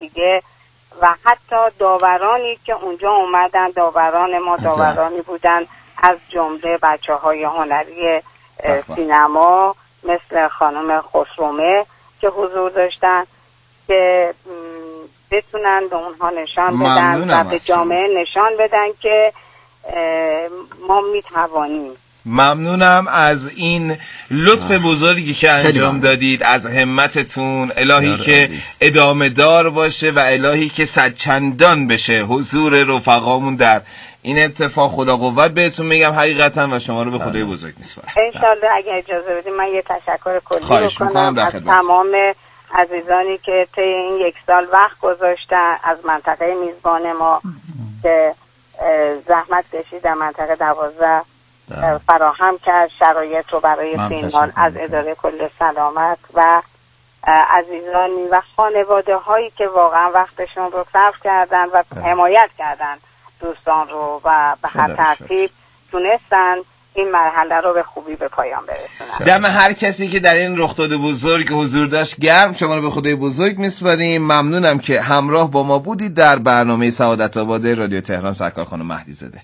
دیگه و حتی داورانی که اونجا اومدن، داوران ما داورانی بودن از جمله بچه‌های هنری سینما مثل خانم خسرومه که حضور داشتن که بتونن به اونها نشان بدن و به جامعه نشان بدن که ما میتوانیم. ممنونم از این لطف بزرگی که انجام دادید، از همتتون. الهی که ادامه دار باشه و الهی که صدچندان بشه حضور رفقامون در این اتفاق. خدا قوت بهتون میگم حقیقتا و شما رو به خدای بزرگ میسپارم. انشالله اگه اجازه بدید من یه تشکر کلی بکنم از تمام عزیزانی که طی این 1 سال وقت گذاشتن، از منطقه میزبان ما که زحمت کشید در منطقه 12 فراهم کرد شرایط رو برای فیلمان، از اداره کل سلامت و عزیزانی و خانواده هایی که واقعا وقتشون رو صرف کردن و حمایت کردن دوستان رو و به هر ترتیب تونستن این مرحله رو به خوبی به پایان برسونن. دم هر کسی که در این رخداد بزرگ حضور داشت گرم. شما رو به خدای بزرگ میسپاریم. ممنونم که همراه با ما بودید در برنامه سعادت آباد رادیو تهران. سرکار خانم مهدی زاده.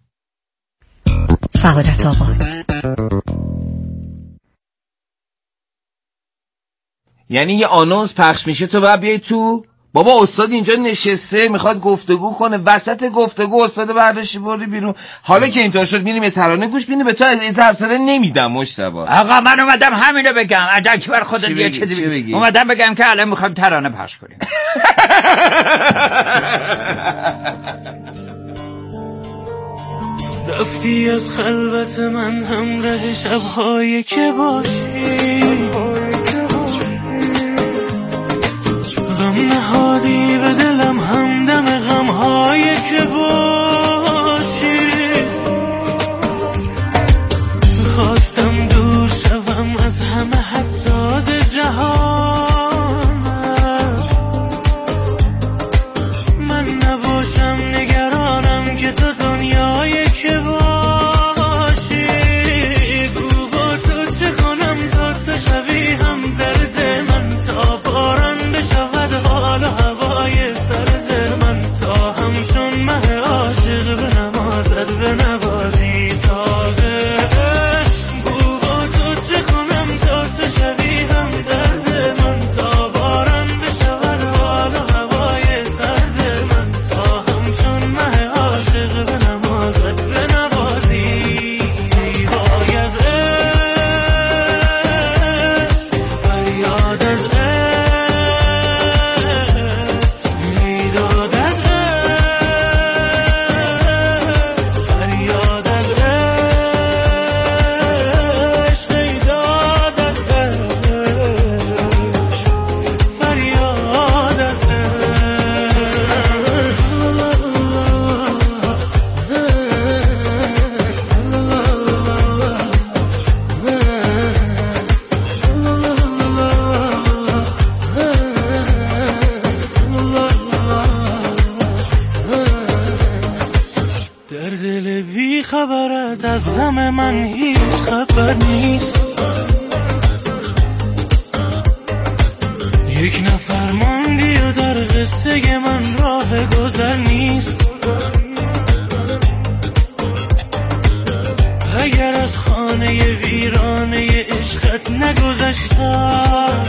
سعادت آباد یعنی یه آنونس پخش میشه تو بعد بیای تو. بابا استاد اینجا نشسته میخواد گفتگو کنه، وسط گفتگو استاد برداشتی بردی بیرون. حالا که اینطور شد میریم یه ترانه گوش بینی. به تو از حرفسره نمیدم مجتبی. آقا من اومدم همینو بگم. عجب بر خودت یه چیزی بگی. اومدم بگم که الان میخوایم ترانه پخش کنیم. رفتی از خلوت من همراه شب‌هایی که باشی، غم نهادی به دلم همدم غم‌هایی که باشی. خواستم دور شوم از همه حساس جهان، من نباشم نگرانم که تو دنیایی که باشی. گو با تو چه کنم تا تو شوی هم درد من، تا باران بشود حال و هوای سرد من، تا همچون مه عاشق به نمازت به نوازی تازه. گو با تو چه کنم تا تو شوی هم درد من، تا باران بشود حال و هوای سرد من، تا همچون مه عاشق به نمازت به نوازی. وای از عشق فریاد از در دل بی خبرت از غم من هیچ خبر نیست. یک نفر ماندی و در قصه من راه گذر نیست. اگر از خانه ویرانه عشقت نگذشتم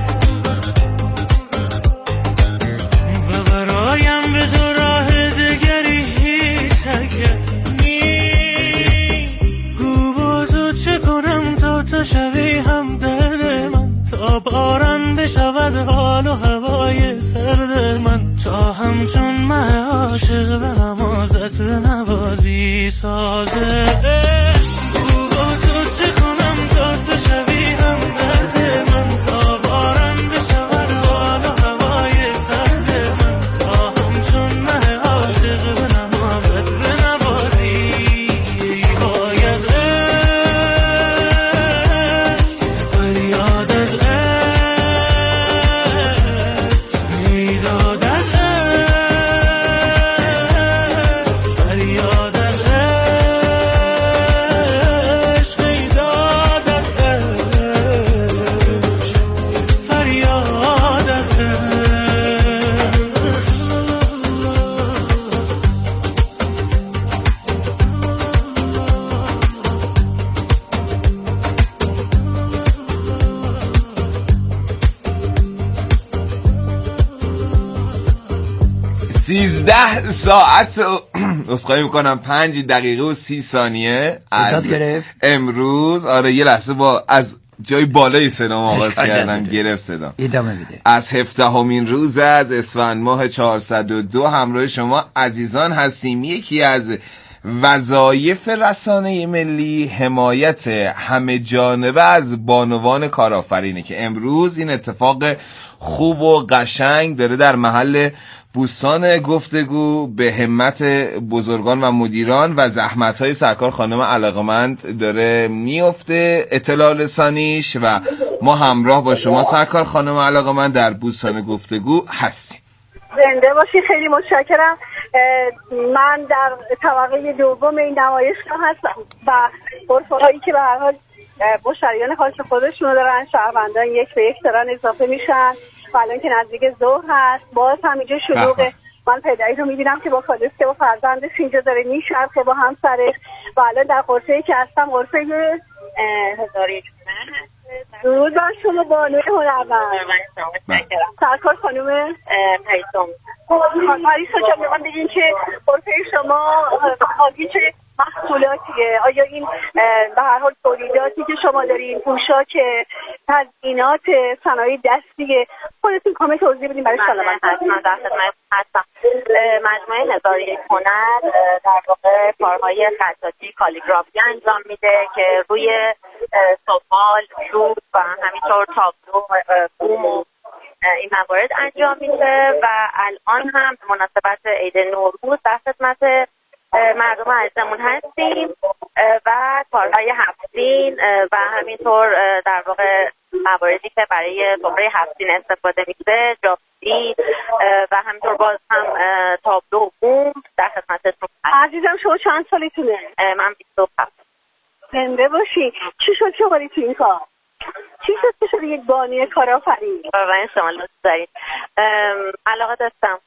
و برایم به تو راه دگری هیچ اگر نیست. گو با تو چه کنم تا تو شوی هم درد من، تا باران بشود حال و هوای سرد من، تا همچون مه عاشق به نمازت به نوازی سازه. گو با تو چه کنم تا تو شوی هم درد من، تا باران بشود حال و هوای سرد من، تا همچون مه عاشق به نمازت به نوازی. وای از عشق فریاد از عشق میداد از عشق فریاد از عشق 13 ساعت و اسخای میکنم 5 دقیقه و 30 ثانیه از امروز. آره یه لحظه با از جای بالای صدام آغاز کردم، گرفت صدام. ادامه بده. از 17مین روز از اسفند ماه 402 همراه شما عزیزان هستیم. یکی از وظایف رسانه ملی حمایت همه جانبه از بانوان کارآفرینه که امروز این اتفاق خوب و قشنگ داره در محل بوستان گفتگو به همت بزرگان و مدیران و زحمت‌های سرکار خانم علاقمند داره میفته اطلاع رسانیش و ما همراه با شما سرکار خانم علاقمند در بوستان گفتگو هستیم. زنده باشی، خیلی متشکرم. من در طبقه دوم این نمایشگاه هستم و غرفه‌هایی که به هر حال مشتریان خاص خودشون دارن، شهروندان یک به یک دارن اضافه میشن و الان که نزدیک ظهر هست باز هم اینجا شلوغه. من پدری رو میبینم که با خالص که با فرزندش اینجا داره میشرخه با همسرش و الان در غرفه‌ای که هستم غرفه 1001 درود بر شما بانوی هنرمند سرکار خانم پریسا. پریسا جان من بگین که غرفه شما حالی چه محصولاتیه؟ آیا این به هر حال تولیداتی که شما دارین، پوشاک، تزیینات، صنایع دستیه؟ خودتون کامل توضیح بدین برای شنوندگان. من در خدمت هستم. مجموعه 1001 هنر در واقع کارهای خطاطی کالیگرافی انجام میده که روی سفال، شوت و همینطور تابلو، بوم و این موارد انجام میده و الان هم به مناسبت عید نوروز در خدمت مردم عزیزمون هستیم و کارهای هفتین و همینطور در واقع مواردی که برای سفره هفتین استفاده میشه، جافتی و همینطور باز هم تابلو و بوم در خدمتتون. عزیزم شما چند سالتونه؟ من 27. زنده باشی. چی شد که باری تو این کار؟ چی شد که شد یک بانوی کارآفرین؟ واقعا شما لطف دارید. علاقه داشتم.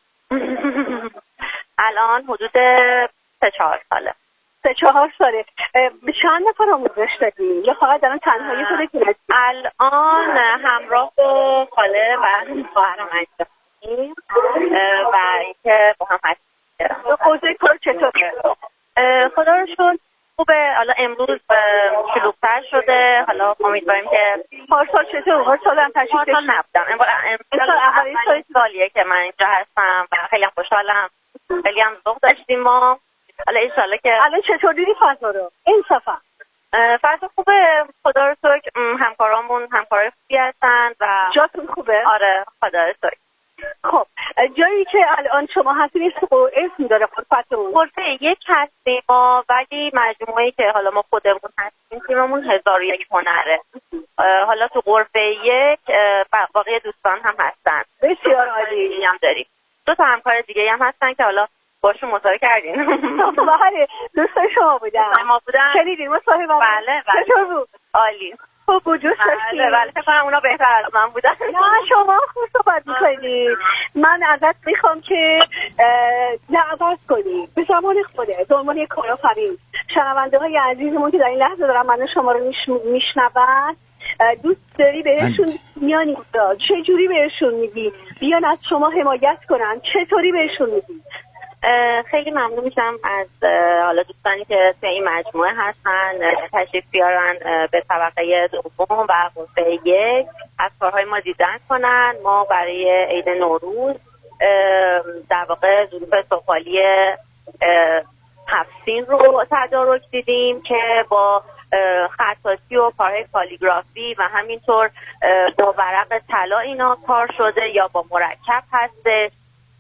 الان حدود 3-4 ساله. 3-4 ساله. به چند نفر آموزش دادی؟ یا فقط الان تنهایی خودت؟ الان همراه با خاله و خواهرم انجام و اینکه با هم هستیم. اوضاع کار چطوره؟ خدا رو شکر خوبه. حالا امروز شلوغ‌تر شده. حالا امیدواریم که پارسال چطور؟ پارسال هم تشریف داشتم نبودم. امسال اولین سالیه که من اینجا هستم و خیلی هم خوشحالم. خیلی هم ذوق داشتیم ما. حالا انشالله که الان چطور دیدی فضا رو؟ این صفحه فضا خوبه. خدا رو شکر همکارامون همکارای خوبی هستن و جاتون خوبه؟ آره خدا رو شکر. خب جایی که الان شما هستین اسم داره غرفتون؟ غرفه 1 هستیم ما، ولی مجموعه‌ای که حالا ما خودمون هستیم تیممون 1001 هنره. حالا تو غرفه 1 باقی دوستان هم هستن. بسیار عالی. هم داریم 2 تا همکار دیگه هم هستن که حالا باشون مصاحبه کردین. بله دوستان شما بودن. ما بودن. شنیدین مصاحبه؟ بله. چطور بود؟ عالی. خوب بود دوست داشتین؟ بله فکر کنم اونا بهتر از من بودن. نه شما خوب صحبت می‌کنید. من ازت میخوام که دعوت کنی به زمان خودت به عنوان یک کارآفرین شنونده‌های عزیزمون که در این لحظه دارن من شما رو میشنون، دوست داری بهشون میان اینجا چه جوری بهشون میگی بیان از شما حمایت کنن؟ چطوری بهشون میگی؟ خیلی ممنون میشم از حالا دوستانی که توی این مجموعه هستن تشریف بیارن به طبقه دوم و غرفه 1 از کارهای ما دیدن کنن. ما برای عید نوروز در واقع ظروف سفالی هفتین رو تدارک دیدیم که با خطاطی و کارهای کالیگرافی و همینطور با ورق طلا اینا کار شده یا با مرکب هستش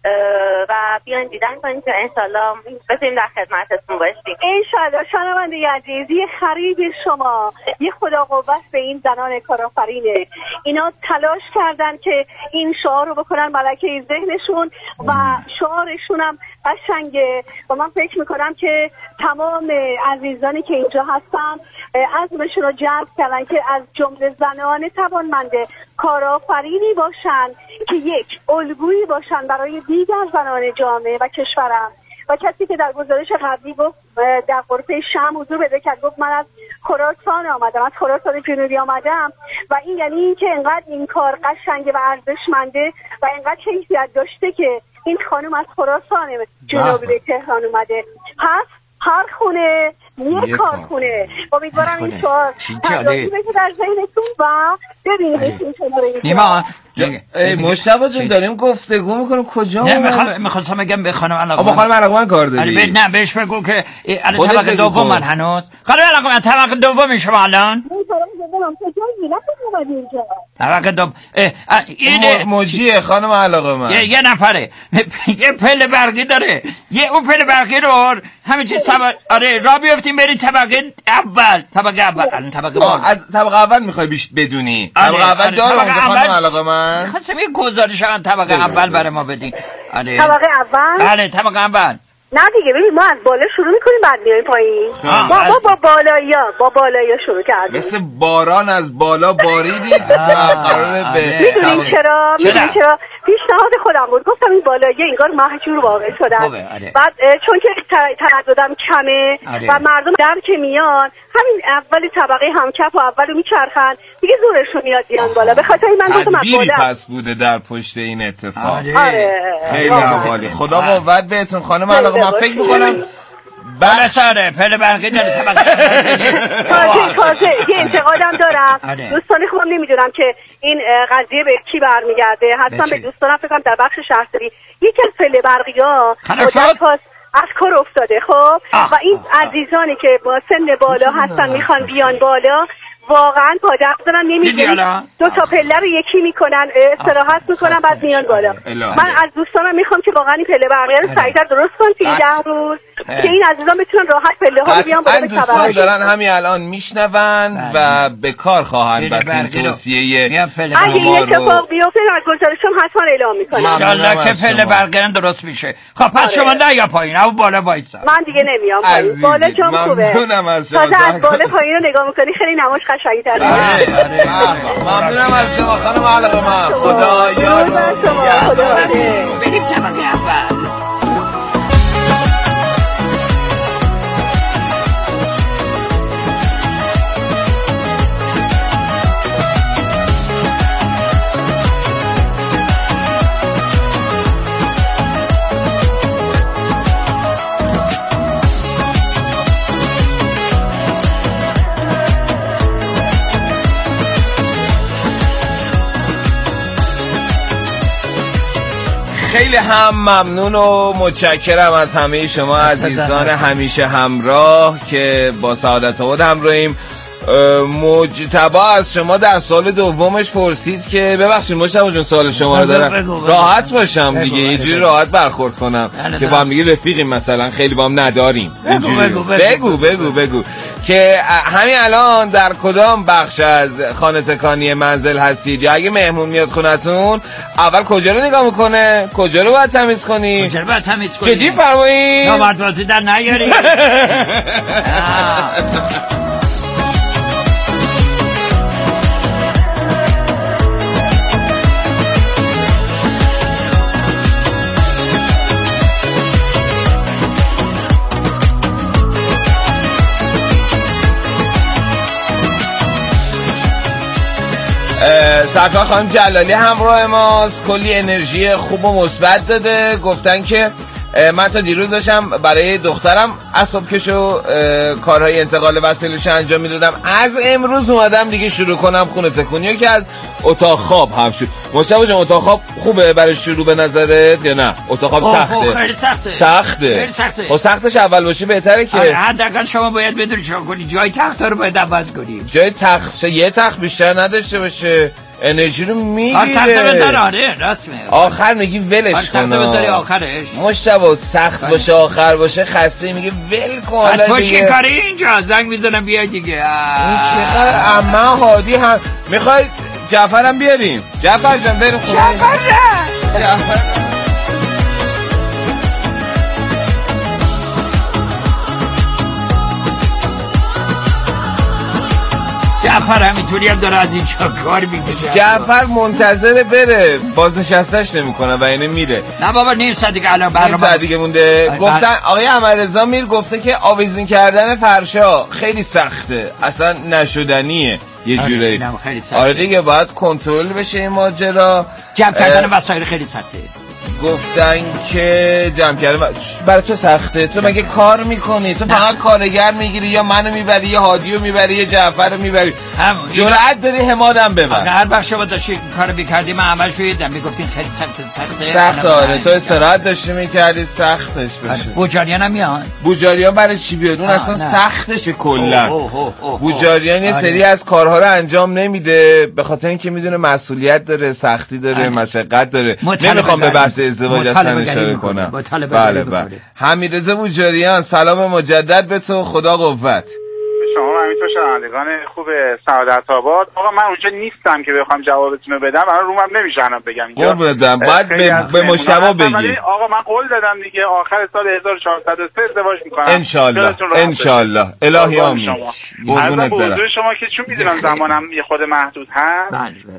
و بیان دیدن کنیم که انشالله بتونیم در خدمتتون باشیم. انشالله. شنونده عزیز، یه خرید شما یه خدا قوت به این زنان کارآفرینه. اینا تلاش کردن که این شعار رو بکنن ملکه ذهنشون و شعارشون هم قشنگه و من فکر میکنم که تمام عزیزانی که اینجا هستن عزمشون رو جلب کردن که از جمله زنان توانمند کارآفرینی باشن که یک الگویی باشن برای دیگر زنان جامعه و کشورم. و کسی که در گزارش قبلی گفت در غرفه شم حضور پیدا کرد، گفت من از خراسان آمدم، از خراسان جنوبی آمدم و این یعنی این که انقدر این کار قشنگه و ارزشمنده و انقدر کیفیت داشته که این خانم از خراسان جنوبی به تهران اومده. پس هر خونه یه کارخونه. امیدوارم این سوال تداعی بشه در ذهنتون و ببینید این شماره نیما مشتبه جون داریم گفتگو میکنیم کجا؟ نه میخواستم بگم به خانم علاقمند. با خانم علاقمند کار داری؟ نه بهش بگو که طبقه دوم من هنوز. خانم علاقمند طبقه دوم شما الان؟ طبقه دوم این موجیه خانم علاقمند. یه نفره یه پله برقی داره. اون پله برقی رو همه چیز آره راه بیافتیم برید طبقه اول. طبقه بالا. از طبقه اول میخوای بدونی؟ طبقه اول داره خانم علاقمند. خواستم یه گزارش هم طبقه اول برای ما بدین. آره. طبقه اول؟ بله طبقه اول. نه دیگه ببین ما از بالا شروع میکنیم بعد میایم پایین. ما با بالاییا شروع کردیم. مثل باران از بالا باریدید و قراره به میدونین چرا؟ پیشنهاد خودم بود. گفتم این بالاییا انگار مهجور واقع شدن. بعد چون که ترددم کمه و مردم در که میان همین اول طبقه همکف و اولو میچرخن دیگه زورشون میاد بیان بالا. به خاطر من گفتم از بالا پس بوده در پشت این اتفاق. خیلی عالی. خدا قوت بهتون خانم علاقه. من فکر میکنم بالا ساره پله برقی داره طبقه تازه یه انتقادم دارم. دوستان خوبم نمیدونم که این قضیه به کی برمیگرده. حتما به دوستانم فکر کنم در بخش شهرداری یکی از پله برقی‌ها از کار افتاده. خب و این عزیزانی که با سن بالا هستن میخوان بیان بالا واقعا پادر دارن نمیدونن دو تا پله رو یکی میکنن استراحت میکنن بعد میان بالا. من از دوستانم میخوام که واقعا این پله برقی رو سریعتر درست کن توی 10 روز که این عزیزان بتونن راحت پله ها رو بیان بالا. دوستان دارن همین الان میشنون و به کار خواهند بس این توصیه اگه این اتفاق بیفته در گزارشم حتما اعلام میکنم ان شاءالله که پله برقی درست میشه. خب پس شما نیا پایین او بالا وایسا. من دیگه نمیام پایین. بالا چون خوبه. تازه از بالا پایین رو نگاه میکنی خیلی نماش قشنگ‌تره. ممنونم از شما خانم علاقمند. خدا یار و بریم طبقه اول. خیلی هم ممنون و متشکرم از همه شما عزیزان همیشه همراه که با سعادت آباد همراهیم. مجتبی از شما در سال دومش پرسید که ببخشید مجتبی جون سوال شما رو دارم راحت باشم دیگه اینجوری راحت برخورد کنم که با هم دیگه رفیقیم مثلا خیلی با هم نداریم. بگو که همین الان در کدام بخش از خانه تکانی منزل هستید یا اگه مهمون میاد خونتون اول کجا رو نگاه میکنه؟ کجا رو باید تمیز کنی؟ جدی فرمایید؟ نامرد بازی در نیاری. سرکار خانم جلالی همراه ماست. کلی انرژی خوب و مثبت داده. گفتن که من تا دیروز داشتم برای دخترم اسباب کش و کارهای انتقال وسایلش انجام میدادم. از امروز اومدم دیگه شروع کنم خونه تکونی که از اتاق خواب هم شد. مصطفی جان اتاق خواب خوبه برای شروع به نظرت یا نه؟ اتاق خواب سخته. خیلی سخته. خب سختش اول باشه بهتره که حداقل شما باید بدونی چیکار کنی. جای تخت رو باید عوض کنی. جای تخت یه تخت بیشتر نداشته باشه. انرژی رو میگیره. سخت بذار. آره راست میگی. آخر میگی ولش کن. سخت بذاری آخرش. مشتبه سخت باشه آخر باشه خسته میگه ول کن حالا دیگه. تو چی کاری اینجا؟ زنگ میزنم بیا دیگه. این چقدر عمه هادی هم میخوای جعفرم بیاریم. جعفر جان بریم خونه. جعفر جعفر همینطوری هم داره از اینجا کار میکشه. جعفر منتظر بره بازنشستش نمیکنه و اینه میره. نه بابا نیم ساعت دیگه الان برنامه نیم ساعت دیگه مونده. گفتن آقای احمدرضا میر گفته که آویزون کردن فرشا خیلی سخته اصلا نشدنیه یه جوری. آره دیگه باید کنترل بشه این ماجرا. جمع کردن وسایل خیلی سخته. گفتن که جمع کردم برای تو سخته. تو مگه کار میکنی؟ تو فقط کارگر میگیری یا منو میبری یا هادیو میبری یا جعفر رو میبری؟ جرأت داری حمادم ببر. هر وقت شما داشتی کارو میکردی من همش میدیدم میگفتین خیلی سخت. آره تو استراحت داشتی میکردی سختش بشه. بوجاریان هم میاد. بوجاریان برای چی بیاد؟ اون اصلا سختشه کلا. بوجاریان یه سری از کارها رو انجام نمیده به خاطر اینکه میدونه مسئولیت داره، سختی داره، مشقت داره. نمیخوام به بحث ازدواج اصلا اشاره کنم. بله. حمیدرضا بوجاریان سلام مجدد به تو، خدا قوت. شما و همینطور شنوندگان خوب سعادت آباد. آقا من اونجا نیستم که بخوام جوابتون رو بدم، الان رومم نمیشنم بگم اینجا. قول دادم بعد به مشتبه بگی. آقا من قول دادم دیگه آخر سال 1403 ازدواج میکنم ان شاء الله. الهی آمین. قربونت برم. شما که چون میدونم زمانم یه خود محدود هست،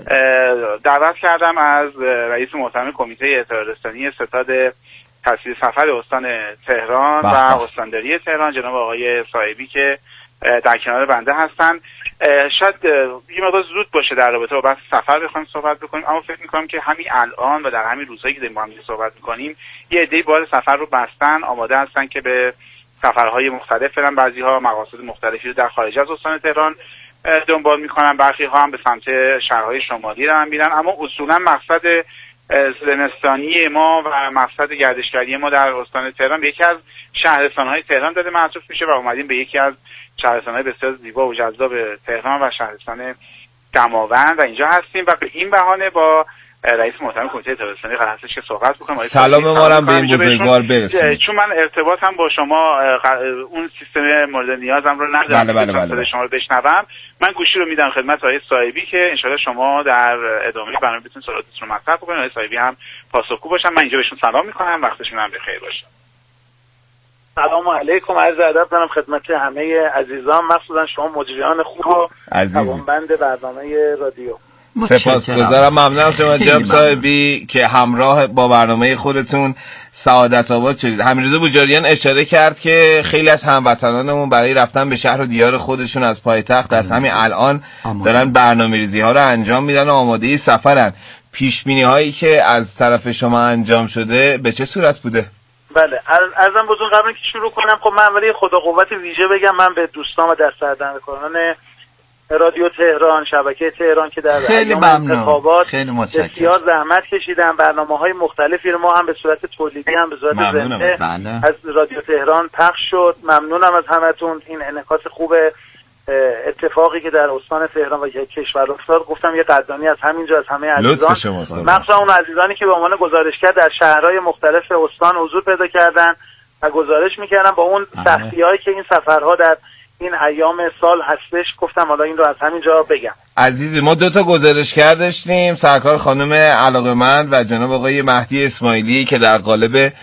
دعوت کردم از رئیس محترم کمیته اطلاع‌رسانی ستاد تصویر سفر استان تهران و استانداری تهران جناب آقای صاحبی که در کنار بنده هستن. شاید یه مقدار زود باشه در رابطه با بحث سفر بخوایم صحبت بکنیم، اما فکر میکنم که همین الان و در همین روزهایی که داریم با هم صحبت میکنیم یه عده‌ای بار سفر رو بستن، آماده هستن که به سفرهای مختلف برن. بعضی‌ها مقاصد مختلفی رو در خارج از استان تهران دنبال میکنن، برخی‌ها هم به سمت شهرهای شمالی دارن میرن. اما اصولا مقصد زمستانی ما و مقصد گردشگری ما در استان تهران به یکی از شهرستان‌های تهران داده معطوف میشه و اومدیم به یکی از شهرستان‌های بسیار زیبا و جذاب تهران و شهرستان دماوند و اینجا هستیم و به این بهانه با رئیس محترم کمیته اطلاع‌رسانی قرار هستش که صحبت بکنم. سلام ما رو به این بزرگوار برسونید. چون من ارتباطم با شما اون سیستم مورد نیازم رو ندارم. بله. شما رو بشنوم. من گوشی رو میدم خدمت آقای صاحبی که ان شاءالله شما در ادامه برنامه بتونید سوالاتتون رو مطرح بکنید. آقای صاحبی هم پاسخگو باشن. من اینجا بهشون سلام میکنم، وقتشون هم بخیر باشه. سلام علیکم، عرض ادب دارم خدمت همه عزیزان، مخصوصا شما مجریان خوب و توانمند برنامه رادیو. سپاسگزارم، ممنونم شما جناب صاحبی که همراه با برنامه خودتون سعادت آباد شدید. حمیدرضا بوجاریان اشاره کرد که خیلی از هموطنانمون برای رفتن به شهر و دیار خودشون از پایتخت از همین الان دارن برنامه‌ریزی ها رو انجام میدن و آماده سفرن. پیش بینی هایی که از طرف شما انجام شده به چه صورت بوده؟ بله، ارزم بزرگ قبل که شروع کنم خب من ولی خدا قوت ویژه بگم من به دوستان و دست‌درکاران رادیو تهران، شبکه تهران که در ایام انتخابات بسیار زحمت کشیدن، برنامه‌های مختلفی رو ما هم به صورت تولیدی هم به صورت زنده از رادیو تهران پخش شد. ممنونم از همتون. این انعکاس خوب اتفاقی که در استان تهران و کشور افتاد. گفتم یه قدردانی از همینجا از همه عزیزان، مخصوصا اون عزیزانی که به عنوان گزارشگر در شهرهای مختلف استان حضور پیدا کردن و گزارش می‌کردن با اون سختی‌هایی که این سفرها در این ایام سال هستش. گفتم حالا این رو از همینجا بگم. عزیزی ما 2 گزارشگر داشتیم، سرکار خانم علاقه‌مند و جناب آقای مهدی اسماعیلی که در قالب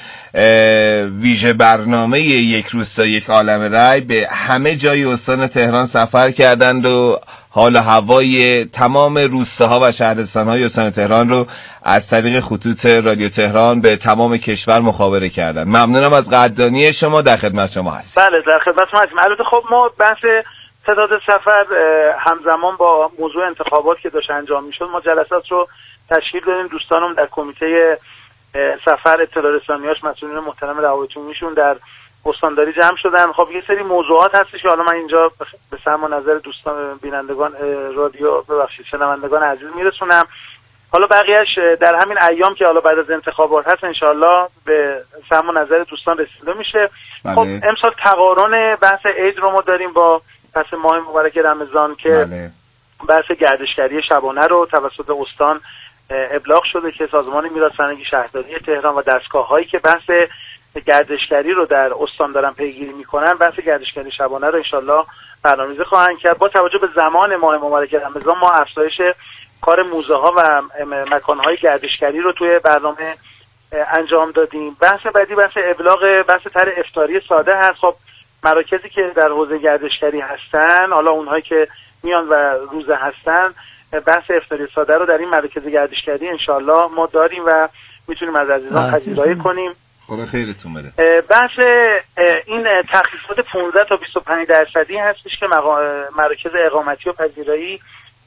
ویژه برنامه یک روز تا یک عالم رای به همه جای استان تهران سفر کردند و حال و هوای تمام روستاها و شهرستان‌های استان تهران رو از طریق خطوط رادیو تهران به تمام کشور مخابره کردن. ممنونم از قدردانی شما، در خدمت شما هستیم. بله در خدمت شما هستیم. البته خب ما بحث تعداد سفر همزمان با موضوع انتخابات که داشت انجام میشد ما جلسات رو تشکیل دادیم. دوستانم در کمیته سفر اطلاع رسانیاش مسئولین محترم روابط عمومیشون در استانداری جمع شدن. خب یه سری موضوعات هستش که حالا من اینجا به سمع و نظر دوستان بینندگان رادیو شنوندگان عزیز میرسونم. حالا بقیهش در همین ایام که حالا بعد از انتخابات هست انشالله به سمع و نظر دوستان رسیده میشه. خب امسال تقارن بحث عید رو ما داریم با پس ماه مبارک رمضان که بحث گردشگری شبانه رو توسط استان ابلاغ شده که سازمان میراث فرهنگی شهرداری تهران و دستگاه‌هایی که بحث گردشگری رو در استان دارن پیگیری میکنن بحث گردشگری شبانه رو انشالله برنامه‌ریزی خواهند کرد. با توجه به زمان ماه مبارک رمضان ما افزایش کار موزه ها و مکان‌های گردشگری رو توی برنامه انجام دادیم. بحث بعدی بحث ابلاغ بحث طرح افطاری ساده هست. خب مراکزی که در حوزه گردشگری هستن، حالا اونهایی که میان و روزه هستن، بحث افطاری ساده رو در این مراکز گردشگری انشالله ما داریم و میتونیم از عزیزان پذیرایی کنیم. خدا خیرتون بده. بحث این تخفیفات 15 تا 25% هستش که مراکز اقامتی و پذیرایی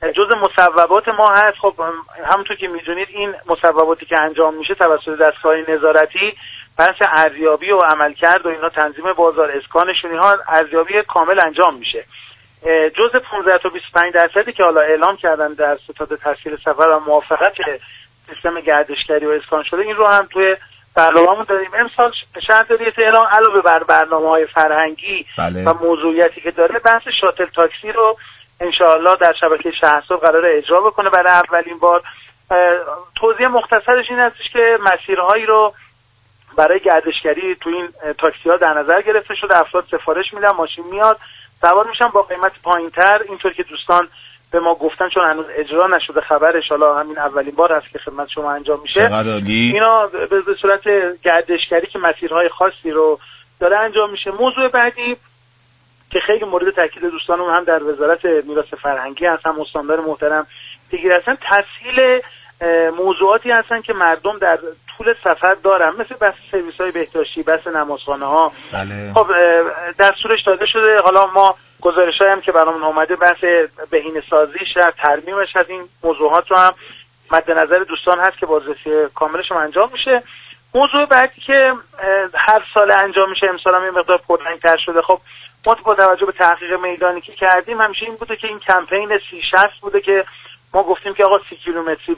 جز مصوبات ما هست. خب همونطور که میدونید این مصوباتی که انجام میشه توسط دستگاه نظارتی، بحث ارزیابی و عملکرد و اینا، تنظیم بازار، اسکانشون، اینها ارزیابی کامل انجام میشه. جز 15 تا 25% که حالا اعلام کردن در ستاد تسهیل سفر و موافقت سیستم گردشگری و اسکان شده، این رو هم توی برنامه‌مون داریم. امسال شهرداری تهران علاوه بر برنامه‌های فرهنگی و موضوعیتی که داره، بحث شاتل تاکسی رو انشاءالله در شبکه شهرساز قرار اجرا بکنه برای اولین بار. توضیح مختصرش این هستش که مسیرهایی رو برای گردشگری تو این تاکسی ها در نظر گرفته شده. افراد سفارش میدن، ماشین میاد، سوار میشن با قیمت پایینتر، اینطور که دوستان به ما گفتن، چون هنوز اجرا نشده خبرش، حالا همین اولین بار هست که خدمت شما انجام میشه. اینا به صورت گردشگری که مسیرهای خاصی رو داره انجام میشه. موضوع بعدی که خیلی مورد تاکید دوستانم هم در وزارت میراث فرهنگی هست، هم استاندار محترم دیگر هستن، تسهیل موضوعاتی هستن که مردم در طول سفر دارن، مثل بحث سرویس‌های بهداشتی، بحث نمازخانه‌ها. خب دستورش داده شده. حالا ما گزارش‌هایی هم که برامون اومده، بحث بهینه‌سازیش، ترمیمش از این موضوعات رو هم مد نظر دوستان هست که بازرسی کاملش هم انجام میشه. موضوع بعدی که هر سال انجام میشه، امسال هم یه مقدار پررنگ‌تر شده. خب ما با توجه به تحقیق میدانی که کردیم، همیشه این بوده که این کمپین 30-60 بوده که ما گفتیم که آقا 30 کیلومتری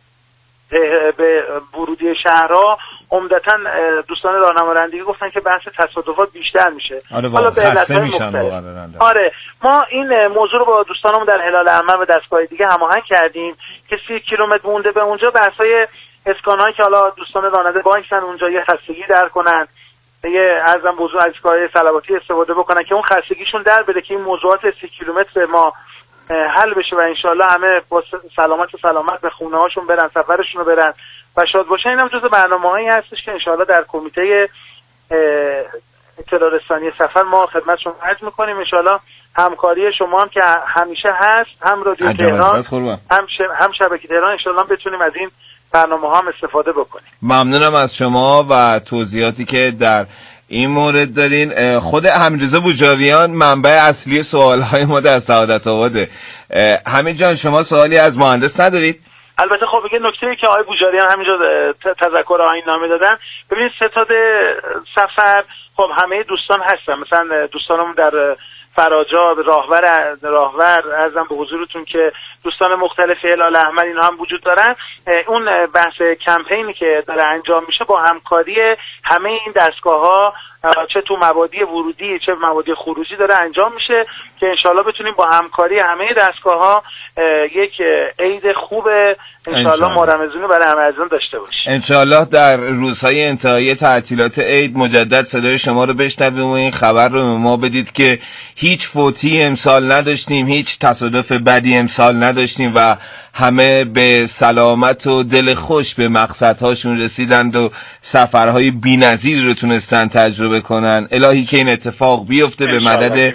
به ورودی شهرها، عمدتاً دوستان راهنمارندگی گفتن که بحث تصادفات بیشتر میشه. حالا به علتهای مختلف. آره ما این موضوع رو با دوستانمون در هلال احمر و دستگاه دیگه هماهنگ کردیم که 30 کیلومتر مونده به اونجا بحث‌های اسکان‌هایی که حالا دوستان راننده بانکن اونجا یه خستگی در کنن، یه ارزم بزرگ از کارهای صلواتی استفاده بکنن که اون خستگیشون در بره که این موضوعات 30 کیلومتر ما حل بشه و انشالله همه با سلامت به خونه هاشون برن، سفرشون رو برن و شاد باشن. این هم جز برنامه‌هایی هستش که انشالله در کمیته اطلاع رسانی سفر ما خدمتشون عرض میکنیم. انشالله همکاری شما هم که همیشه هست، هم رادیو تهران هم شبکه تهران، انشالله بتونیم از این برنامه هم استفاده بکنیم. ممنونم از شما و توضیحاتی که در این مورد دارین. خود حمیدرضا بوجاریان منبع اصلی سوالهای ما در سعادت آباده. حمید جان شما سوالی از مهندس ندارید؟ البته خب یه نکته‌ای که آقای بوجاریان همینجا تذکر آیین‌نامه دادن، ببینید ستاد سفر خب همه دوستان هستن، مثلا دوستانمون در فراجا، راهور ارزم به حضورتون که دوستان مختلف هلال احمر اینا هم وجود دارن. اون بحث کمپینی که داره انجام میشه با همکاری همه این دستگاه‌ها، چه تو مبادی ورودی چه مبادی خروجی داره انجام میشه که انشالله بتونیم با همکاری همه دستگاه‌ها یک عید خوب انشالله ماه رمضانی برای همه عزیزان داشته باشیم. انشالله در روزهای انتهایی تعطیلات عید مجدد صدای شما رو بشنویم و این خبر رو به ما بدید که هیچ فوتی امسال نداشتیم، هیچ تصادف بدی امسال نداشتیم و همه به سلامت و دل خوش به مقصدهاشون رسیدند و سفرهای بی‌نظیری رو تونستن تجربه کنن. الهی که این اتفاق بیفته به مدد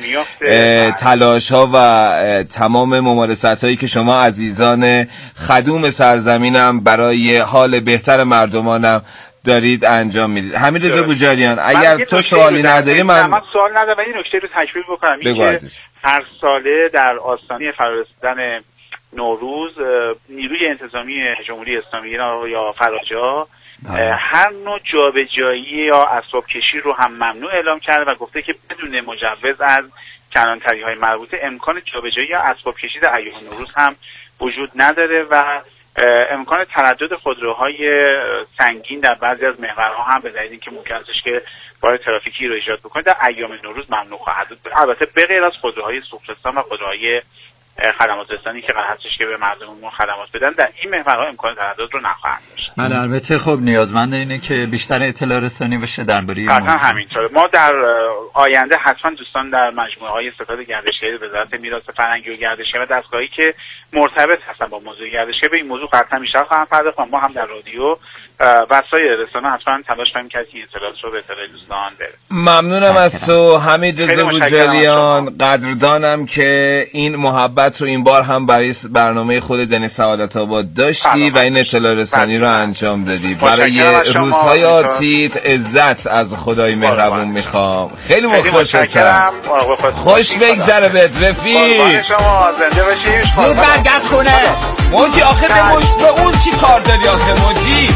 تلاش‌ها و تمام ممارست‌هایی که شما عزیزان خدوم سرزمینم برای حال بهتر مردمانم دارید انجام میدید. حمیدرضا بوجاریان اگر تو سوالی نداری من سوال ندارم، این نکته رو تکمیل بکنم. این که هر ساله در آستانه فرارسیدن نوروز نیروی انتظامی جمهوری اسلامی ایران یا فراجا هر نوع جابجایی یا اسباب کشی رو هم ممنوع اعلام کرده و گفته که بدون مجوز از کلانتری‌های مربوطه امکان جابجایی یا اسباب کشی در ایام نوروز هم وجود نداره و امکان تردد خودروهای سنگین در بعضی از محورها هم به دلیل اینکه ممکن است که بار ترافیکی رو ایجاد بکنه در ایام نوروز ممنوع خواهد بود. البته به غیر از خودروهای سوختستان و خودروهای خدمات رسانی که قرار هستش که به مردممون خدمات بدن، در این محورها امکان تردد رو نخواهند داشت. بله البته خب نیازمند اینه که بیشتر اطلاع رسانی بشه درباره این موضوع. همینطوره. ما در آینده حتما دوستان در مجموعه‌های ستاد گردشگری وزارت میراث فرهنگی و گردشگری و دستگاهی که مرتبط هستن با موضوع گردشگری به این موضوع قطعا بیشتر خواهند پرداخت. ما هم در رادیو بسای رسانه حتما تلاش کنیم که این اطلاعات رو به اطلاع دوستان برسه. ممنونم از تو حمید رضا بوجاریان. قدردانم که این محبت رو این بار هم برای برنامه خود دنیس سعادت آباد داشتی و این اطلاع رسانی رو انجام دادی. برای روزهای آتیت عزت از خدای مهربون میخوام. خیلی مخلصتم. خوش بگذره بهت رفیق. شما زنده باشید. زود برگرد خونه. موجی آخه به اون چی کار داری آخه موجی؟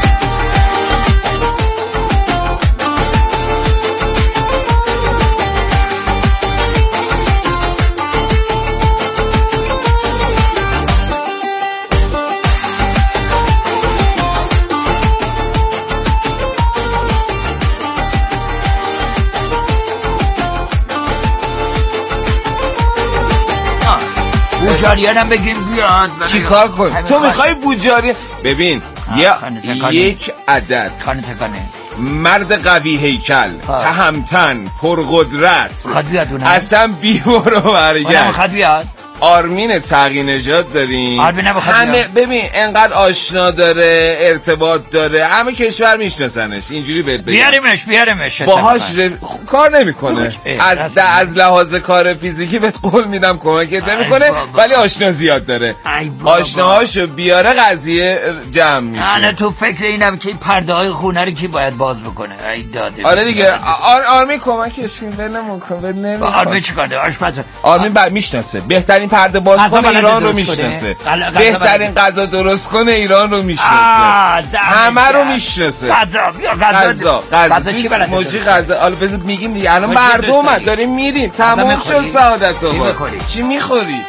بوجاریانم بگیم بیاد. چی کار کن؟ تو میخوای بوجاریان؟ ببین یک عدد مرد قوی هیکل تهمتن پرقدرت اصلا بیور و برگرد آرمین تقی نژاد داریم. همه ببین انقدر آشنا داره ارتباط داره همه کشور میشناسنش. اینجوری بهت بگم بیارمش باهاش کار نمیکنه. از لحاظ کار فیزیکی بهت قول میدم کمکت نمیکنه ولی آشنا زیاد داره. آشناهاشو بیاره قضیه جمع میشه. انا تو فکر اینم که پرده های خونه رو کی باید باز بکنه. ای داده آره دیگه آرمین کمکش نمیکنه. آرمین چیکار داره؟ آشپز آرمین میشناسه بهترین پرده باز کنه ایران رو میشناسه. بهترین غذا درست کنه ایران رو میشناسه. همه رو میشناسه. غذا چی بلده؟ موجی غذا. حالا بذار میگیم دیگه الان مردم داریم میریم. تمام شد سعادت آباد. چی میخوری؟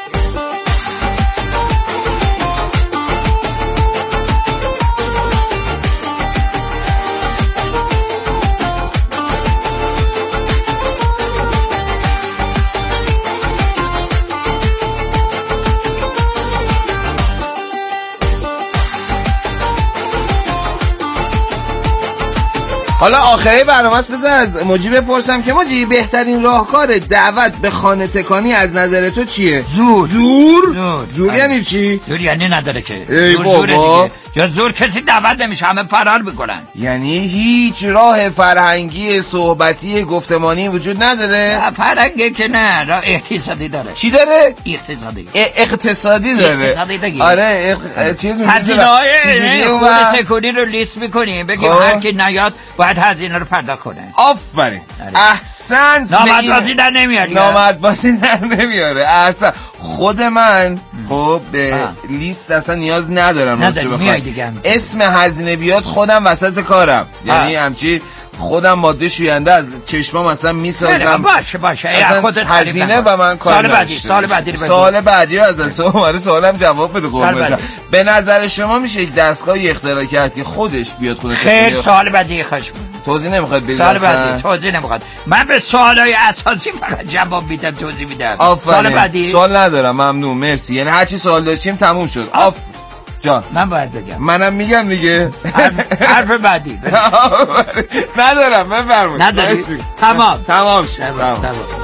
حالا آخره برنامه است. بذار از موجی بپرسم که موجی بهترین راهکار دعوت به خانه تکانی از نظر تو چیه؟ زور یعنی چی؟ زور یعنی نداره که. ای بابا یا زور کسی دعوت نمیشه همه فرار میکنن. یعنی هیچ راه فرهنگی صحبتی گفتمانی وجود نداره؟ فرهنگی که نه، راه اقتصادی داره. چی داره؟ اقتصادی داره. آره چیز میگه هزینه‌های خانه تکانی رو لیست میکنیم بگیم هر کی نیاد باید هزینه رو پرداخت کنه. آفرین احسنت. نامردبازی در نمیاره. احسن. خود من خب به لیست اصلا نیاز ندارم. اسم هزینه بیاد خودم وسط کارم. یعنی همچی خودم ماده شوینده از چشمام مثلا میسازم. باشه خودت هزینه و من کار سال بعدی از اصلا سوالم جواب بده قربونت. به نظر شما میشه یک دستگاه اختراع کرد که خودش بیاد خونه خیر سال بعدی خواهش توضیح نمیخواد بدید؟ سال بعدی توضیح نمیخواد. من به سوالای اساسی فقط جواب میدم توضیح میدم. سال بعدی سوال ندارم. ممنون مرسی. یعنی هر چی سوال داشتیم تموم شد. جان من باید بگم. منم میگم دیگه. حرف بعدی ندارم. بفرمایید. نداری؟ تمام شد.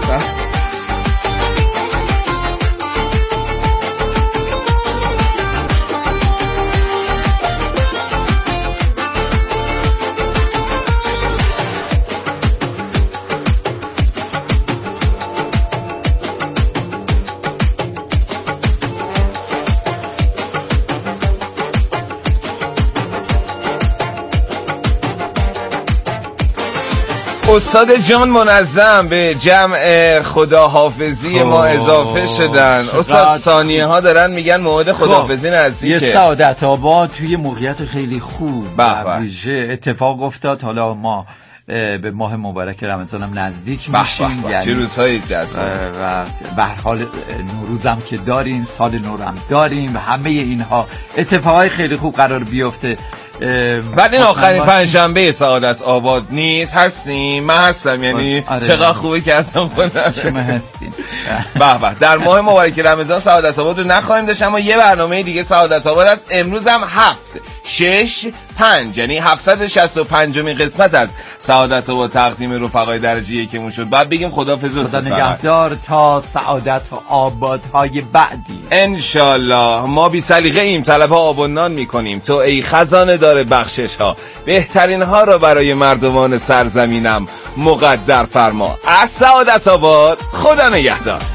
استاد جان منظم به جمع خداحافظی ما اضافه شدن. استاد ثانیه ها دارن میگن موعد خداحافظی نزدیکه. یه سعادت آباد توی موقعیت خیلی خوب ویژه اتفاق افتاد. حالا ما به ماه مبارک رمضان هم نزدیک میشیم. یعنی چه روزهای جذاب و به هر حال نوروزم که داریم، سال نو هم داریم و همه اینها اتفاقای خیلی خوب قرار بیفته. ولی آخرین پنجشنبه سعادت آباد نیست. هستیم. من هستم. یعنی چقدر خوبه که هستم خودم. شما هستیم. به در ماه مبارک رمضان سعادت آباد رو نخواهیم داشت اما یه برنامه دیگه سعادت آباد است. امروز هم 7 6 5 یعنی 765مین قسمت از سعادت و تقدیم رفقای درجه یکمون شد. بعد بگیم خداحافظ و خدا نگهدار تا سعادت و آبادهای بعدی انشالله. ما بی سلیقه ایم، طلب آب و نان میکنیم. تو ای خزانه دار بخشش ها، بهترین ها را برای مردمان سرزمینم مقدر فرما. از سعادت آباد، خدا نگهدار.